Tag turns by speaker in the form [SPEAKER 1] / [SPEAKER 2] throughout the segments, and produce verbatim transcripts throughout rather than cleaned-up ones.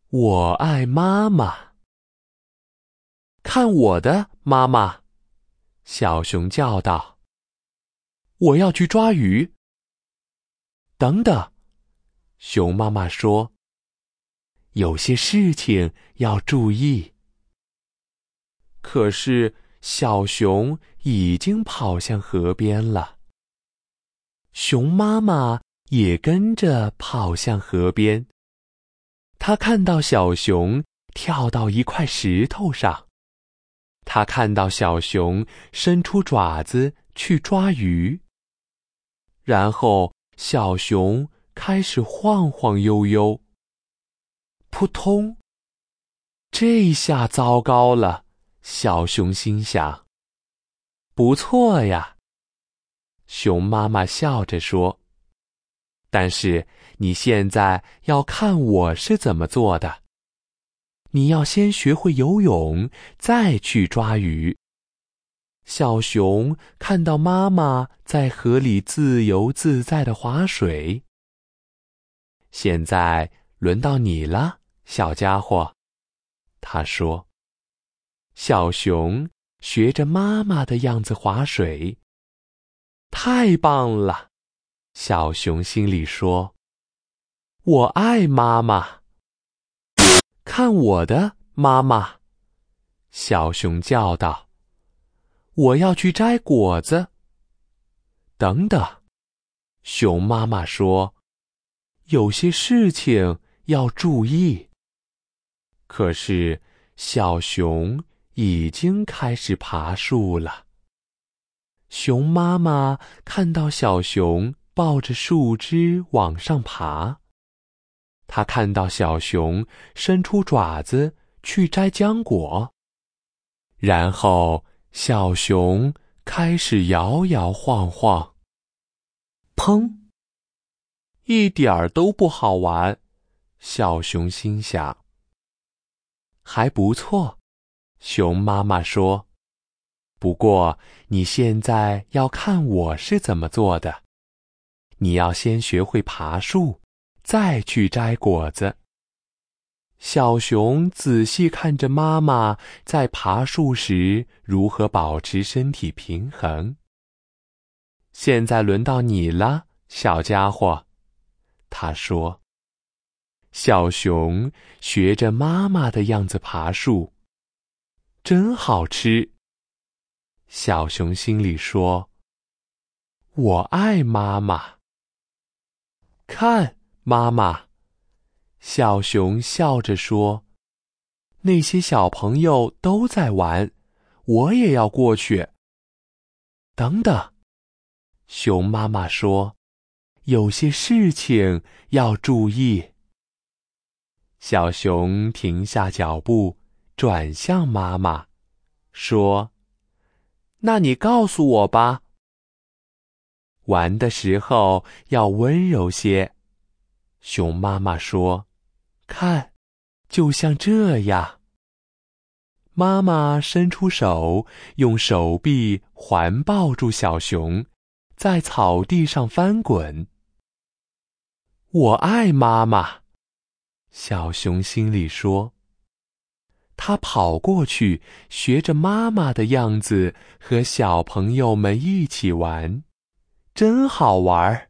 [SPEAKER 1] 我爱妈妈。看我的，妈妈！小熊叫道。我要去抓鱼。等等，熊妈妈说，有些事情要注意。可是小熊已经跑向河边了。熊妈妈也跟着跑向河边。她看到小熊跳到一块石头上，她看到小熊伸出爪子去抓鱼。然后小熊开始晃晃悠悠。扑通！这下糟糕了，小熊心想。不错呀，熊妈妈笑着说。但是你现在要看我是怎么做的。你要先学会游泳，再去抓鱼。小熊看到妈妈在河里自由自在地划水。现在轮到你了，小家伙，他说。小熊学着妈妈的样子划水。太棒了，小熊心里说。我爱妈妈。看我的，妈妈！小熊叫道。我要去摘果子。等等，熊妈妈说，有些事情要注意。可是小熊已经开始爬树了。熊妈妈看到小熊抱着树枝往上爬。她看到小熊伸出爪子去摘浆果。然后小熊开始摇摇晃晃。砰！一点儿都不好玩，小熊心想。还不错，熊妈妈说。不过你现在要看我是怎么做的。你要先学会爬树，再去摘果子。小熊仔细看着妈妈在爬树时如何保持身体平衡。现在轮到你了，小家伙，他说。小熊学着妈妈的样子爬树。真好吃，小熊心里说。我爱妈妈。看，妈妈，小熊笑着说，那些小朋友都在玩，我也要过去。等等，熊妈妈说，有些事情要注意。小熊停下脚步，转向妈妈，说，那你告诉我吧。玩的时候要温柔些，熊妈妈说，看，就像这样。妈妈伸出手，用手臂环抱住小熊，在草地上翻滚。我爱妈妈，小熊心里说。他跑过去，学着妈妈的样子和小朋友们一起玩，真好玩。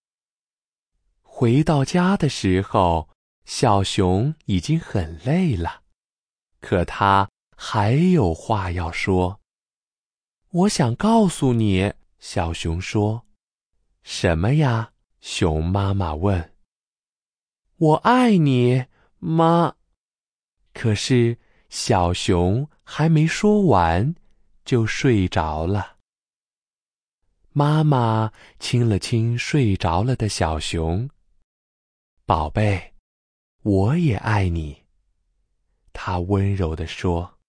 [SPEAKER 1] 回到家的时候，小熊已经很累了，可他还有话要说。我想告诉你，小熊说。什么呀？熊妈妈问。我爱你，妈。可是小熊还没说完，就睡着了。妈妈亲了亲睡着了的小熊。宝贝，我也爱你，她温柔地说。